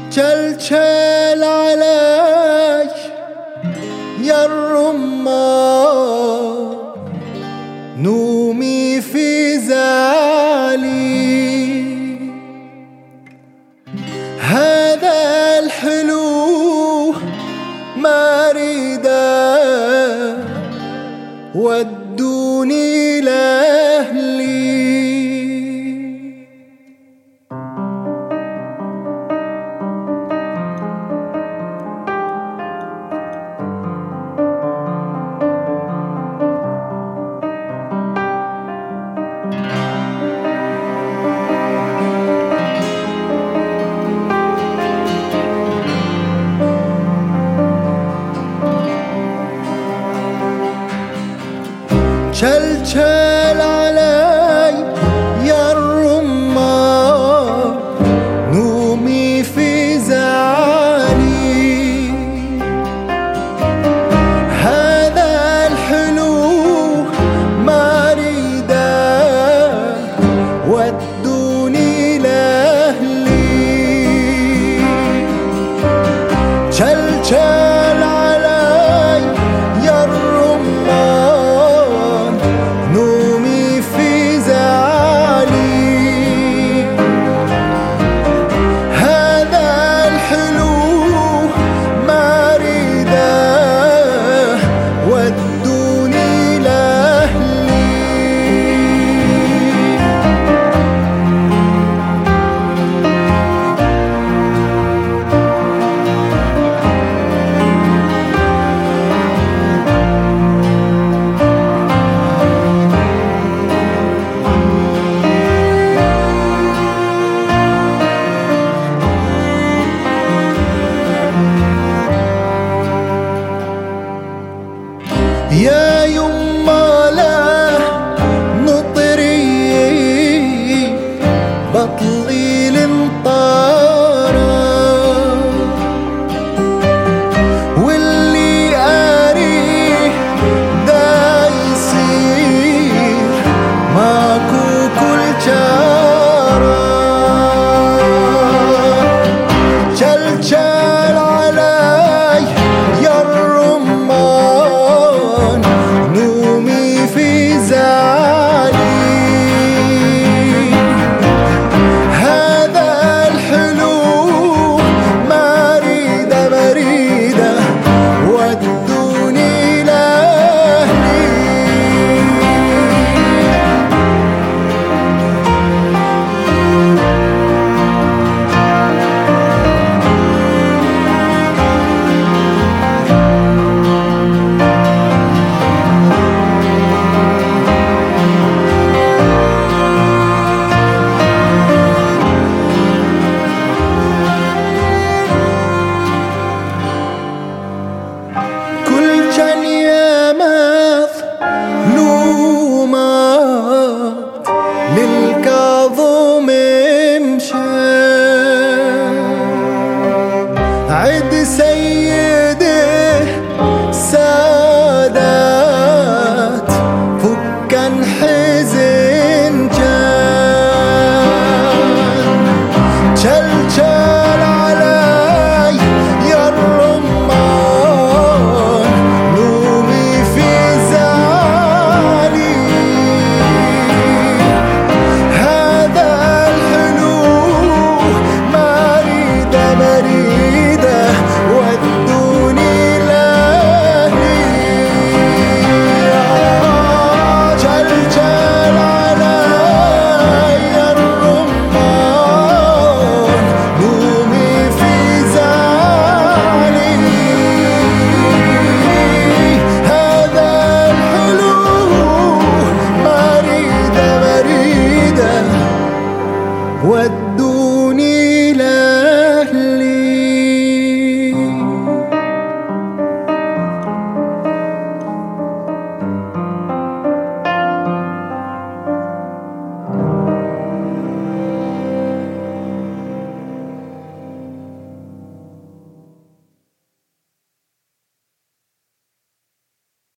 جلجل علي يا الرمان، نومي في زعلي. هذا الحلو ما ريده، ودوني لأهلي. جلجل علي يا الرمان، نومي في زعلي. هذا الحلو ما ريده، ودوني لأهلي. جلجل علي يا الرمان، نومي في زعلي. هذا الحلو ما ريده، ودوني لأهلي. يا يما لا نطري بطلي لمطارة، واللي أريه دا يصير ماكو كل جارة. جلجل علي يا الرمان، نومي في زعلي. هذا الحلو ما ريده بريده، ودوني لأهلي. كل جن يا مظلومات للكاظم مشى، عد سيده سادات فكا حزن جان. جلجل علي يا الرمان، نومي في زعلي. هذا الحلو ما ريده مريده، ودوني لأهلي. جلجل علي يا الرمان، نومي في زعلي. هذا الحلو ما ريده مريده،